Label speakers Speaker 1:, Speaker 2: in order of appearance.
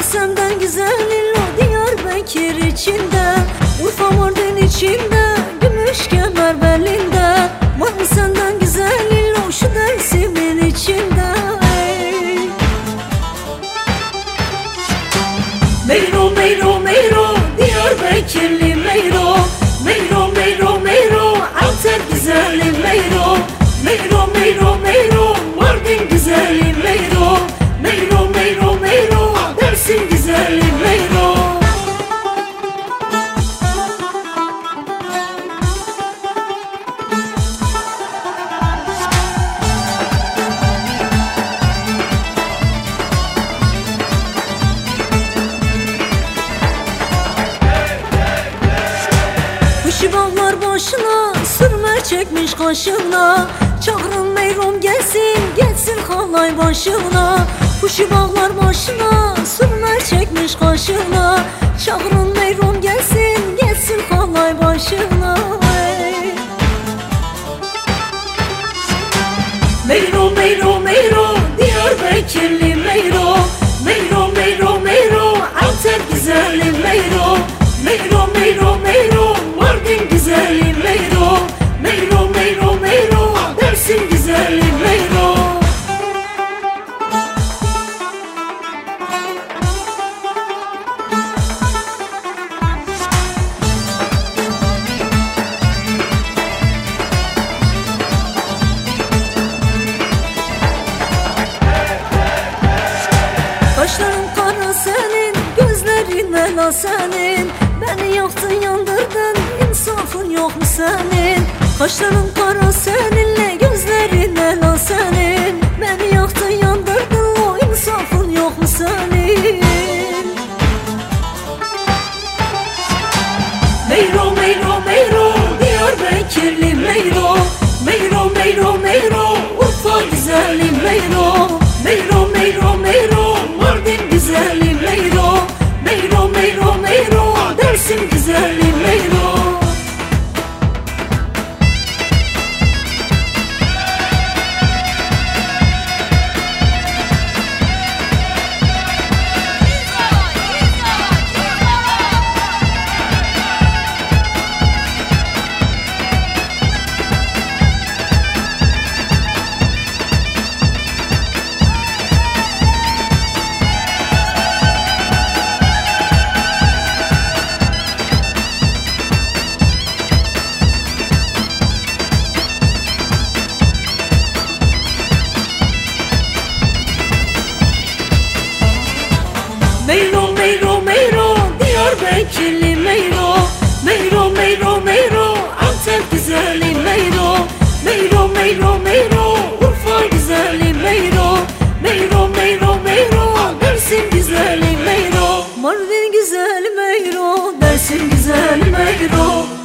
Speaker 1: senden güzelin o Diyarbakır içinde, Urfa Mardin içinde, gümüş kemer belinde. Var mı senden güzelin o şu Dersim'in içinde? Meyro meyro meyro Diyarbakırlı meyro, meyro meyro meyro Antep güzeli meyro, meyro meyro meyro Mardin güzeli meyro, meyro meyro meyro Dersim güzeli meyro. Kuşu bağlar başına, sürme çekmiş kaşına. Çağırın meyrom gelsin, gelsin halay başına. Kuşu bağlar başına, sürme çekmiş kaşına. Çağırın meyrom gelsin, gelsin halay başına. Meyro meyro meyro Diyarbakırlı meyro, meyro meyro meyro Antep güzeli meyro, meyro meyro meyro Mardin güzeli meyro, meyro meyro meyro Dersim güzeli meyro. Kaşların kara senin, gözlerin ela senin. Beni yaktın yandırdın, insafın yok mu senin? Kaşların kara seninle, gözlerin ela senin. Beni yaktın yandırdın, o insafın yok mu senin? Meyro meyro meyro Diyarbakırlı meyro, meyro meyro meyro Urfa güzeli meyro, meyro meyro meyro Mardin güzeli meyro, meyro meyro meyro Dersim güzeli meyro. Meyro meyro meyro Diyarbakırlı meyro, meyro meyro meyro Antep güzeli meyro, meyro meyro meyro Urfa güzeli meyro, meyro meyro meyro Dersim güzeli meyro, Mardin güzeli meyro, Dersim güzeli meyro.